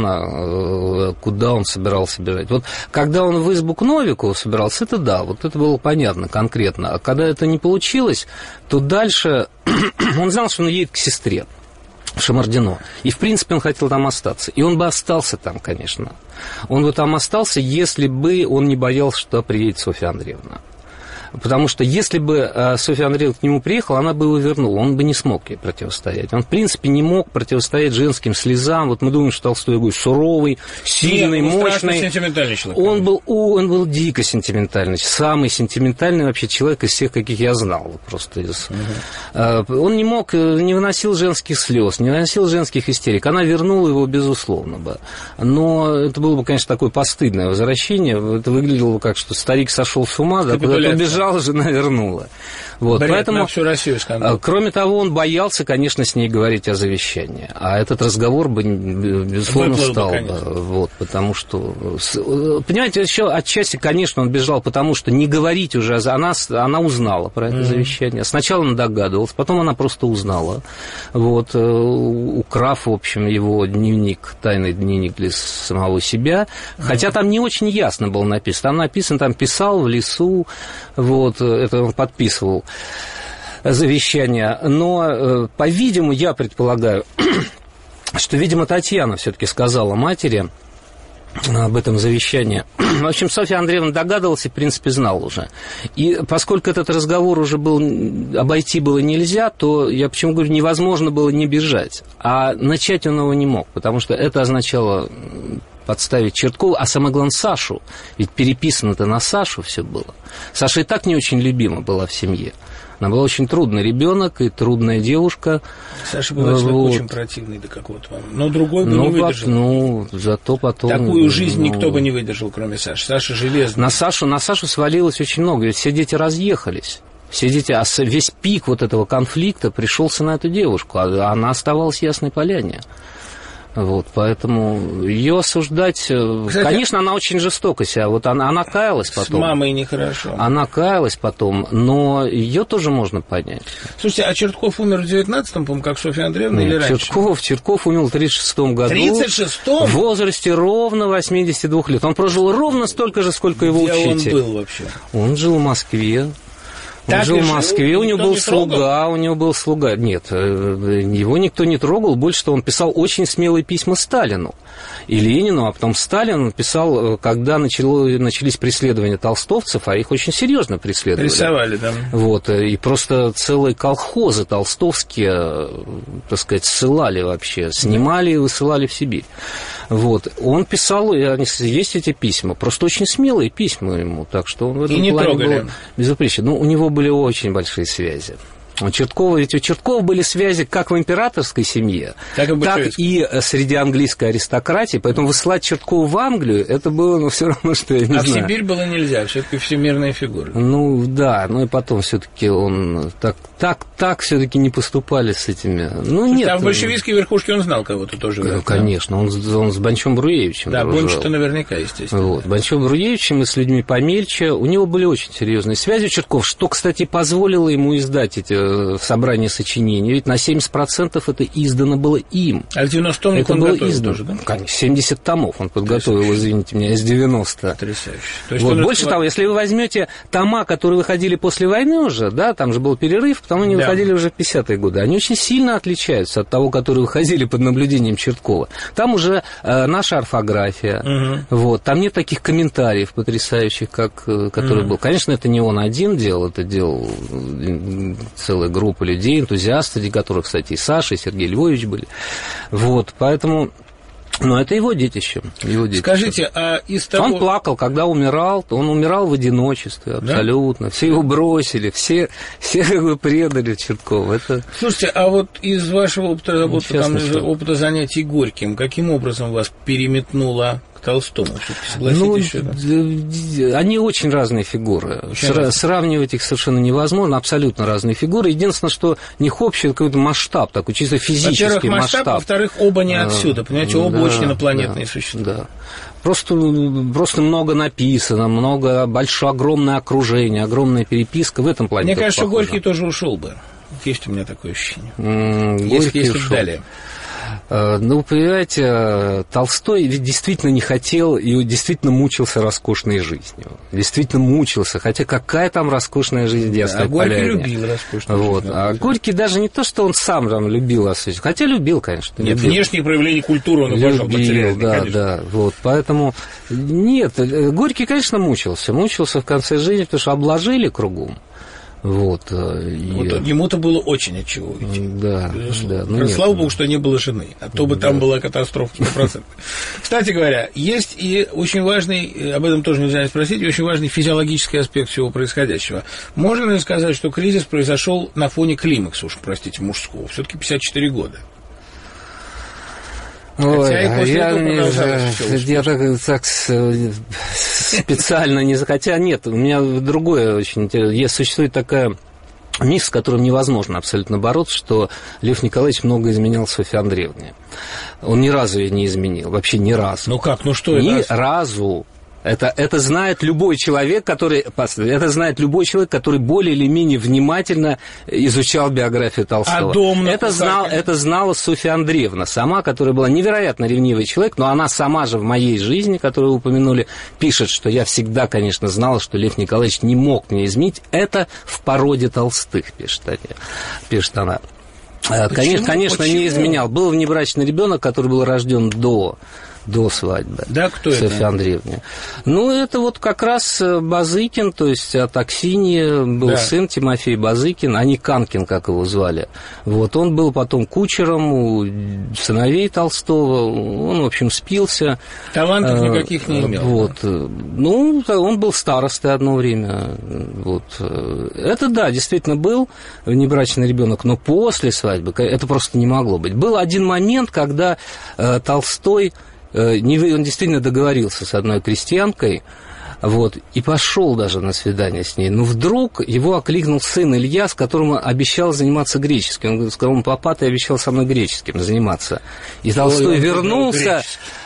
плана, куда он собирался бежать. Вот когда он в избу к Новикову собирался, это да, вот это было понятно конкретно. А когда это не получилось, то дальше он знал, что он едет к сестре в Шамардино. И, в принципе, он хотел там остаться. И он бы остался там, конечно. Он бы там остался, если бы он не боялся, что приедет Софья Андреевна. Потому что если бы Софья Андреевна к нему приехала, она бы его вернула, он бы не смог ей противостоять. Он, в принципе, не мог противостоять женским слезам. Вот мы думаем, что Толстой такой суровый, сильный, мощный. Сентиментальный человек. Он был дико сентиментальный, самый сентиментальный вообще человек из всех, каких я знал. Просто он не мог, не выносил женских слез, не выносил женских истерик. Она вернула его, безусловно бы. Но это было бы, конечно, такое постыдное возвращение. Это выглядело бы как, что старик сошел с ума, да, куда-то убежал, жена вернула. Вот, бред, поэтому, на всю Россию скандал. Кроме того, он боялся, конечно, с ней говорить о завещании. А этот разговор бы, безусловно, стал бы. Вот, потому что, понимаете, еще отчасти, конечно, он бежал, потому что не говорить уже, она узнала про это завещание. Сначала она догадывалась, потом она просто узнала. Вот, украв, в общем, его дневник, тайный дневник для самого себя. Хотя там не очень ясно было написано. Там написано, там писал в лесу, вот, это он подписывал завещание. Но, по-видимому, я предполагаю, что, видимо, Татьяна все-таки сказала матери об этом завещании. В общем, Софья Андреевна догадывалась и, в принципе, знала уже. И поскольку этот разговор уже был, обойти было нельзя, то, я почему говорю, невозможно было не бежать. А начать он его не мог, потому что это означало подставить Черткова, а самое главное Сашу, ведь переписано-то на Сашу все было. Саша и так не очень любима была в семье. Она была очень трудный ребенок и трудная девушка. Саша была вот очень противный до какого-то момента. Но другой бы не выдержал. Зато потом... Такую жизнь никто бы не выдержал, кроме Саши. Саша железный. На Сашу свалилось очень много, ведь все дети разъехались. Все дети, а весь пик вот этого конфликта пришелся на эту девушку, а она оставалась в Ясной Поляне. Вот, поэтому ее осуждать... Кстати, конечно, она очень жестоко себя... Вот она каялась потом. С мамой нехорошо. Она каялась потом, но ее тоже можно понять. Слушайте, а Чертков умер в 19-м, по-моему, как Софья Андреевна, или раньше? Чертков умер в 36-м году. 36-м? В возрасте ровно 82 лет. Он прожил ровно столько же, сколько его учитель. Где он был вообще? Он жил в Москве. Он жил в Москве, у него был слуга. Нет, его никто не трогал. Больше того, он писал очень смелые письма Сталину и Ленину, а потом Сталин писал, когда начались преследования толстовцев, а их очень серьезно преследовали. Рисовали, да. Вот, и просто целые колхозы толстовские, так сказать, ссылали вообще, снимали и высылали в Сибирь. Вот, он писал, есть эти письма, просто очень смелые письма ему, так что он в этом плане был безупречен. Ну, у него были очень большие связи. У Черткова были связи как в императорской семье, так и среди английской аристократии, поэтому выслать Черткова в Англию, это было, все равно, что я не знаю. А в Сибирь было нельзя, все-таки всемирная фигура. Ну, да, и потом все-таки он так все-таки не поступали с этими. Нет. А в большевистской верхушке он знал кого-то тоже. Конечно, он с Бончом Бруевичем. Да, Бонч-то наверняка, естественно. Вот, Бончом Бруевичем и с людьми помельче. У него были очень серьезные связи у Черткова, что, кстати, позволило ему издать эти собрание сочинений, ведь на 70% это издано было им. А в 90-м это было издано. Тоже, да? Конечно, 70 томов он подготовил, извините меня, из 90. Потрясающе. Больше того, если вы возьмете тома, которые выходили после войны уже, да, там же был перерыв, потом они выходили уже в 50-е годы, они очень сильно отличаются от того, которые выходили под наблюдением Черткова. Там уже наша орфография, вот, там нет таких комментариев потрясающих, который был. Конечно, это не он один делал, это делал целая группа людей, энтузиасты, среди которых, кстати, и Саша, и Сергей Львович были. Вот, поэтому... Но это его детище. Скажите, а из того... Он плакал, когда умирал, то он умирал в одиночестве, абсолютно. Да? Все его бросили, все предали Черткова. Слушайте, а вот из вашего опыта занятий Горьким, каким образом вас переметнуло к Толстому? Они очень разные фигуры. Сравнивать их совершенно невозможно, абсолютно разные фигуры. Единственное, что у них общий какой-то масштаб, такой чисто физический масштаб. Во-первых, масштаб, во-вторых, оба не отсюда, понимаете, оба очень инопланетные существа. Да. Просто много написано, огромное окружение, огромная переписка. В этом плане. Мне кажется, что Горький тоже ушел бы. Есть у меня такое ощущение. Если бы далее. Понимаете, Толстой ведь действительно не хотел и действительно мучился роскошной жизнью. Действительно мучился, хотя какая там роскошная жизнь в Ясной Поляне. А Горький любил роскошную жизнь. А Горький даже не то, что он сам там любил осуществить, хотя любил, конечно. Нет, внешние проявления культуры он уважал материально. Да, вот, поэтому нет, Горький, конечно, мучился в конце жизни, потому что обложили кругом. Ему-то было очень отчего уйти. Да. Слава богу, что не было жены, а то бы там была катастрофа 100%. Кстати говоря, есть и очень важный, об этом тоже нельзя не спросить, и очень важный физиологический аспект всего происходящего. Можно ли сказать, что кризис произошел на фоне климакса, мужского? Все-таки 54 года. Я так специально не захотел. Нет, у меня другое очень интересно. Существует такая миф, с которым невозможно абсолютно бороться, что Лев Николаевич много изменял Софье Андреевне. Он ни разу ее не изменил, вообще ни разу. Ни разу. Это знает любой человек, который более или менее внимательно изучал биографию Толстого. Это знала Софья Андреевна сама, которая была невероятно ревнивый человек, но она сама же в моей жизни, которую вы упомянули, пишет, что я всегда, конечно, знала, что Лев Николаевич не мог мне изменить. Это в породе Толстых, пишет она. Конечно, не изменял. Был внебрачный ребенок, который был рожден до свадьбы. Да, кто Софья Андреевна. Это как раз Базыкин, то есть от Аксиньи был сын Тимофей Базыкин, а не Канкин, как его звали. Он был потом кучером у сыновей Толстого, он, в общем, спился. Талантов никаких не имел. Он был старостой одно время. Это, да, действительно был внебрачный ребенок, но после свадьбы это просто не могло быть. Был один момент, когда Толстой... Он действительно договорился с одной крестьянкой, и пошел даже на свидание с ней. Но вдруг его окликнул сын Илья, с которым он обещал заниматься греческим. Он сказал: папа, ты обещал со мной греческим заниматься. И Толстой вернулся,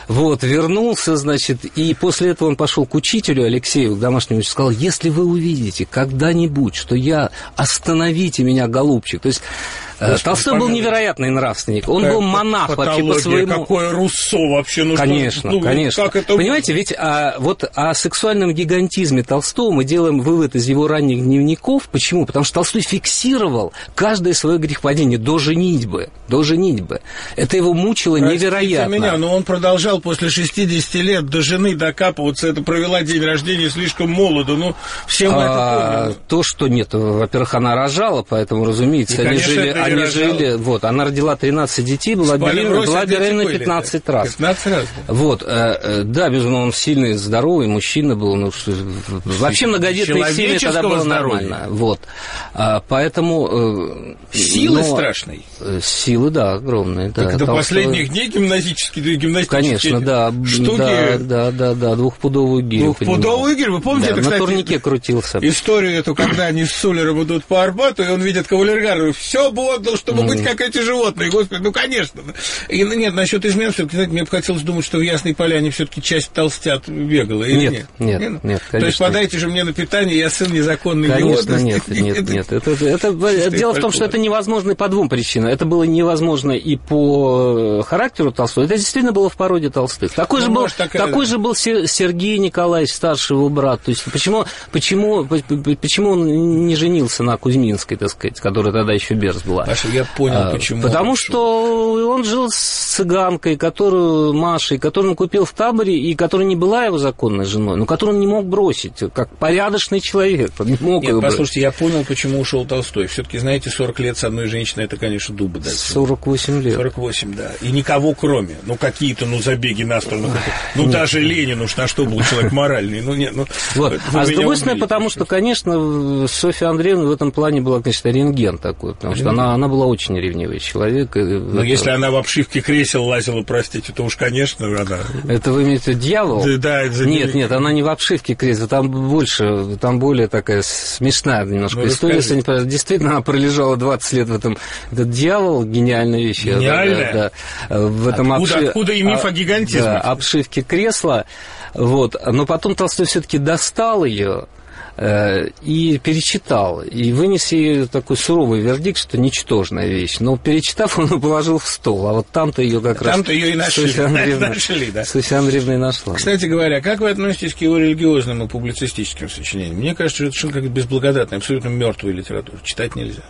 и после этого он пошел к учителю Алексею, к домашнему, и сказал: если вы увидите когда-нибудь, что остановите меня, голубчик. То есть Толстой был невероятный нравственник. Он был монах вообще по своему... Какое Руссо вообще? Ну, конечно, что, конечно. Как это... Понимаете, ведь вот о сексуальном гигантизме Толстого мы делаем вывод из его ранних дневников. Почему? Потому что Толстой фиксировал каждое свое грехопадение до женитьбы. Это его мучило невероятно. Меня, но он продолжал после 60 лет до жены докапываться. Это провела день рождения слишком молодо. Ну, все мы это помним. То, что нет, во-первых, она рожала, поэтому, разумеется, они жили. Вот, она родила 13 детей, была беременна 15 раз. 15 раз. Вот, да, безусловно, он сильный, здоровый мужчина был. Ну, вообще многодетные семьи тогда было нормально. Вот. Поэтому... Силы страшной. Силы, да, огромные. Так до последних дней гимнастические конечно, да. Штуки. Да, двухпудовую гирю. Двухпудовую гирю, вы помните, это, на кстати, турнике крутился. Историю эту, когда они с Сулером идут по Арбату, и он видит кавалергарду, все бы отдал, чтобы быть как эти животные. Господи, ну, конечно. И, нет, насчет измен, все-таки, знаете, мне бы хотелось думать, что в Ясной Поляне все-таки часть толстят бегала. Или нет, конечно. То есть подайте же мне на питание, я сын незаконный. Конечно, нет. Дело в том, что это невозможно по двум причинам. Это было невозможно и по характеру Толстого. Это действительно было в породе Толстых. Такой же был Сергей Николаевич, старший его брат. То есть почему он не женился на Кузьминской, так сказать, которая тогда еще Берз была? Паша, я понял, почему. Потому что он жил с цыганкой, Машей, которую он купил в таборе, и которая не была его законной женой, но которую он не мог бросить, как порядочный человек. Он не мог ее послушайте, я понял, почему ушел Толстой. Все-таки, знаете, 40 лет с одной женщиной, это, конечно, дуба дать. 48 лет. 48, да. И никого кроме. Ну, какие-то, забеги на сторону. Даже Ленин уж на что был человек моральный. Вот. А с другой стороны, потому что, конечно, Софья Андреевна в этом плане была, конечно, рентген такой, потому что она была очень ревнивый человек. Но если она в обшивке кресел лазила, простите, то уж, конечно, она... Это вы имеете в виду дьявол? Да, Нет, она не в обшивке кресел, там более такая смешная немножко история. Действительно, она пролежала 20 лет в этом. Этот дьявол — гениальная вещь. Гениальная? Да. В этом откуда и миф о гигантизме? Да, обшивке кресла. Вот. Но потом Толстой все-таки достал ее и перечитал, и вынес ей такой суровый вердикт, что ничтожная вещь. Но перечитав, он ее положил в стол, а вот там-то ее как раз... Там-то ее и нашли. Софья Андреевна и нашла. Кстати говоря, как вы относитесь к его религиозным и публицистическим сочинениям? Мне кажется, что это совершенно как безблагодатная, абсолютно мертвая литература. Читать нельзя.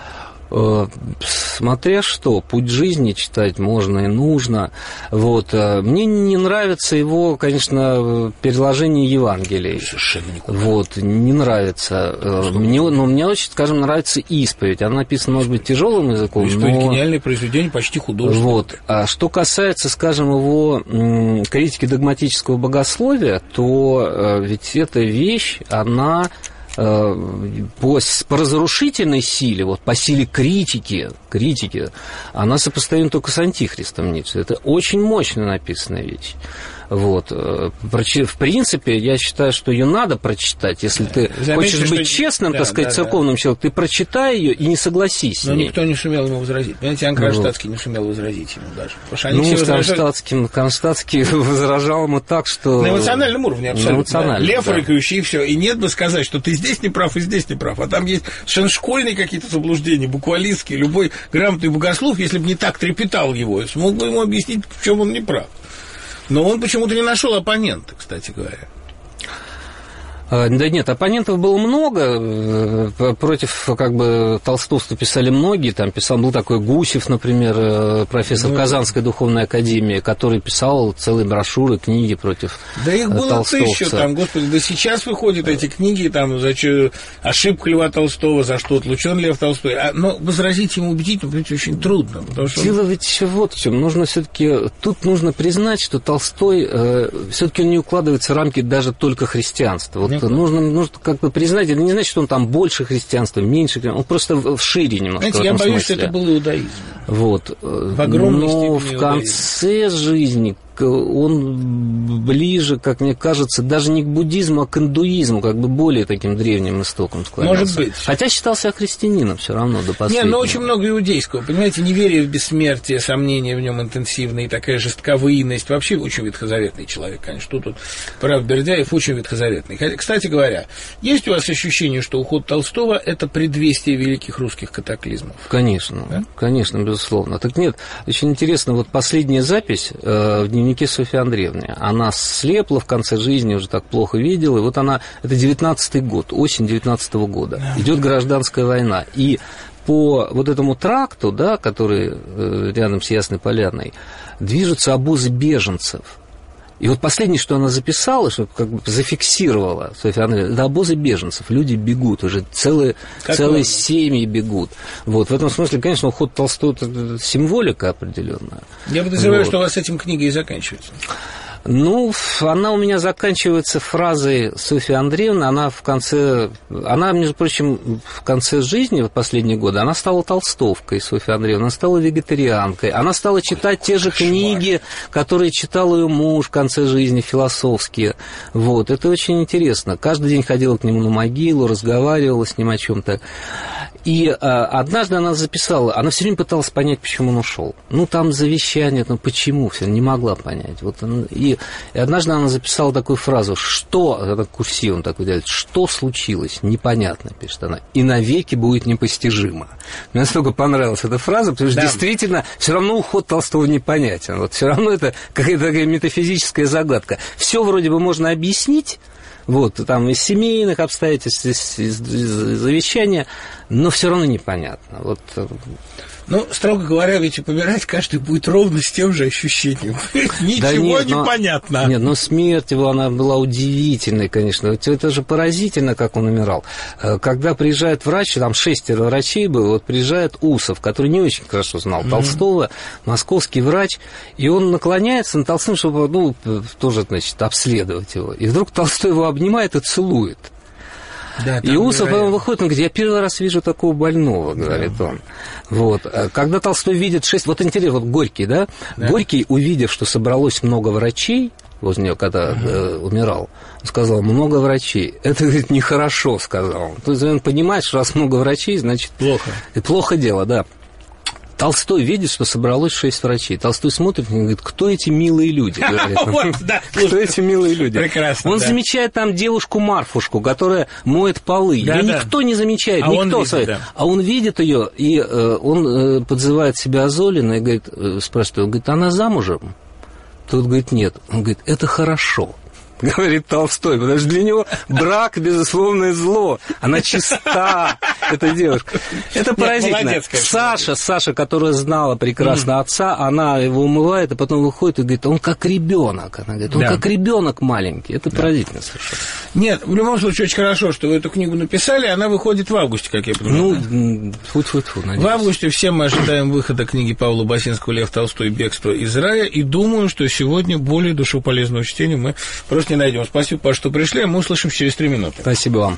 Смотря что, «Путь жизни» читать можно и нужно. Вот. Мне не нравится его, конечно, переложение Евангелий. Совершенно никуда. Вот, не нравится. Мне очень, скажем, нравится «Исповедь». Она написана, может быть, тяжелым языком, «Исповедь» — гениальное произведение, почти художественное. Вот. А что касается, скажем, его критики догматического богословия, то ведь эта вещь, она... по разрушительной силе, вот по силе критики, она сопоставима только с Антихристом Ницше. Это очень мощно написанная вещь. Вот. В принципе, я считаю, что ее надо прочитать. Если ты хочешь быть честным, так сказать, церковным человеком, ты прочитай ее и не согласись с ней. Но никто не сумел ему возразить. Понимаете, Кронштадтский не сумел возразить ему даже. Кронштадтский возражал ему так, что... На эмоциональном уровне абсолютно. Лев рыкающий, и все. И нет бы сказать, что ты здесь не прав и здесь не прав. А там есть совершенно школьные какие-то заблуждения, буквалистские. Любой грамотный богослов, если бы не так трепетал его, смог бы ему объяснить, в чем он не прав. Но он почему-то не нашел оппонента, кстати говоря. Да нет, оппонентов было много, против толстовства писали многие, там был такой Гусев, например, профессор Казанской духовной академии, который писал целые брошюры, книги против Толстовца. Да их было тысячу, господи, да сейчас выходят эти книги, ошибка Льва Толстого, за что отлучен Лев Толстой, но возразить ему убедительно, понимаете, очень трудно. Дело ведь вот в чем, тут нужно признать, что Толстой, все-таки он не укладывается в рамки даже только христианства. Нужно признать, это не значит, что он там больше христианства, меньше, он просто шире немножко. Знаете, я боюсь, что это был иудаизм. Вот. Но в конце жизни, он ближе, как мне кажется, даже не к буддизму, а к индуизму, как бы более таким древним истоком склонялся. Может быть. Хотя считался христианином все равно до последнего. Нет, но очень много иудейского, понимаете, неверие в бессмертие, сомнения в нем интенсивные, такая жестковыйность. Вообще очень ветхозаветный человек, конечно. Тут прав Бердяев очень ветхозаветный. Кстати говоря, есть у вас ощущение, что уход Толстого – это предвестие великих русских катаклизмов? Конечно, да? Конечно, безусловно. Так нет, очень интересно, вот последняя запись в дневнике Софьи Андреевны. Она слепла в конце жизни, уже так плохо видела, и вот она, это 19-й год, осень 19-го года, идет гражданская война, и по вот этому тракту, да, который рядом с Ясной Полянной, движутся обозы беженцев. И вот последнее, что она записала, что как бы зафиксировала Софья Андреевна, это обозы беженцев. Люди бегут, уже целые семьи бегут. Вот. В этом смысле, конечно, уход Толстого – это символика определенная. Я подозреваю, что у вас с этим книга и заканчивается. Ну, она у меня заканчивается фразой Софьи Андреевны, она, между прочим, в конце жизни, в последние годы, она стала толстовкой, Софья Андреевна, она стала вегетарианкой, она стала читать те же книги, которые читал ее муж в конце жизни, философские. Вот, это очень интересно. Каждый день ходила к нему на могилу, разговаривала с ним о чем-то. И однажды она записала, она все время пыталась понять, почему он ушел. Ну, там завещание, почему, все не могла понять. Вот, и однажды она записала такую фразу, это курсивом такой делает, что случилось, непонятно, пишет она, и навеки будет непостижимо. Мне настолько понравилась эта фраза, потому что действительно все равно уход Толстого непонятен. Вот все равно это какая-то такая метафизическая загадка. Все вроде бы можно объяснить, вот, там из семейных обстоятельств, из завещания, но все равно непонятно. Вот. Ну, строго говоря, ведь и помирать каждый будет ровно с тем же ощущением. Ничего не понятно. Нет, но смерть его, она была удивительной, конечно. Это же поразительно, как он умирал. Когда приезжает врач, там 6 врачей было, вот приезжает Усов, который не очень хорошо знал Толстого, московский врач, и он наклоняется над Толстым, чтобы, тоже, значит, обследовать его. И вдруг Толстой его обнимает и целует. Да, и Усов потом выходит, он говорит, я первый раз вижу такого больного, говорит он. Вот. Когда Толстой видит 6... Вот интересно, вот Горький, да? Горький, увидев, что собралось много врачей возле него, когда умирал, он сказал, много врачей. Это, говорит, нехорошо, сказал он. То есть он понимает, что раз много врачей, значит... Плохо. И плохо дело, да. Толстой видит, что собралось 6 врачей. Толстой смотрит и говорит, кто эти милые люди? Кто эти милые люди? Прекрасно. Он замечает там девушку Марфушку, которая моет полы. Ее никто не замечает, никто. А он видит ее, и он подзывает себя Азолина и говорит, спрашивает, он говорит, она замужем? Тот говорит, нет. Он говорит, это хорошо. Говорит Толстой, потому что для него брак, безусловное зло. Она чиста, эта девушка. Это поразительно. Саша, которая знала прекрасно отца, она его умывает, а потом выходит и говорит, он как ребенок. Она говорит, он как ребенок маленький. Это поразительно совершенно. Нет, в любом случае, очень хорошо, что вы эту книгу написали, она выходит в августе, как я понимаю. Ну, фу-фу-фу, надеюсь. В августе все мы ожидаем выхода книги Павла Басинского «Лев Толстой. Бегство из рая», и думаю, что сегодня более душеполезного чтения мы просто не найдем. Спасибо, Паш, что пришли, а мы услышимся через 3 минуты. Спасибо вам.